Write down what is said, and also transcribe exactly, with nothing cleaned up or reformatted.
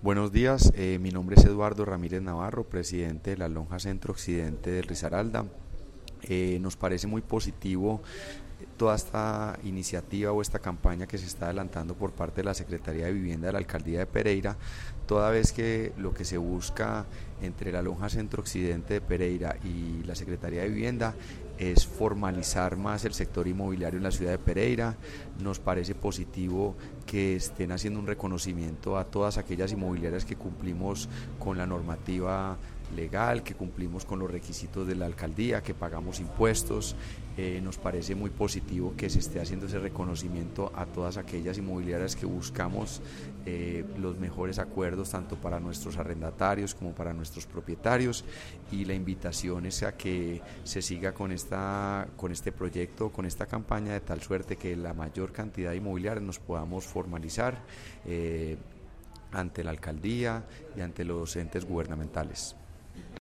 Buenos días, eh, mi nombre es Eduardo Ramírez Navarro, presidente de la Lonja Centro Occidente del Risaralda. Eh, nos parece muy positivo toda esta iniciativa o esta campaña que se está adelantando por parte de la Secretaría de Vivienda de la Alcaldía de Pereira, toda vez que lo que se busca entre la Lonja Centro Occidente de Pereira y la Secretaría de Vivienda es formalizar más el sector inmobiliario en la ciudad de Pereira. Nos parece positivo que estén haciendo un reconocimiento a todas aquellas inmobiliarias que cumplimos con la normativa legal, que cumplimos con los requisitos de la alcaldía, que pagamos impuestos. Eh, nos parece muy positivo que se esté haciendo ese reconocimiento a todas aquellas inmobiliarias que buscamos eh, los mejores acuerdos tanto para nuestros arrendatarios como para nuestros propietarios, y la invitación es a que se siga con, esta, con este proyecto, con esta campaña, de tal suerte que la mayor cantidad de inmobiliarias nos podamos formalizar eh, ante la alcaldía y ante los entes gubernamentales.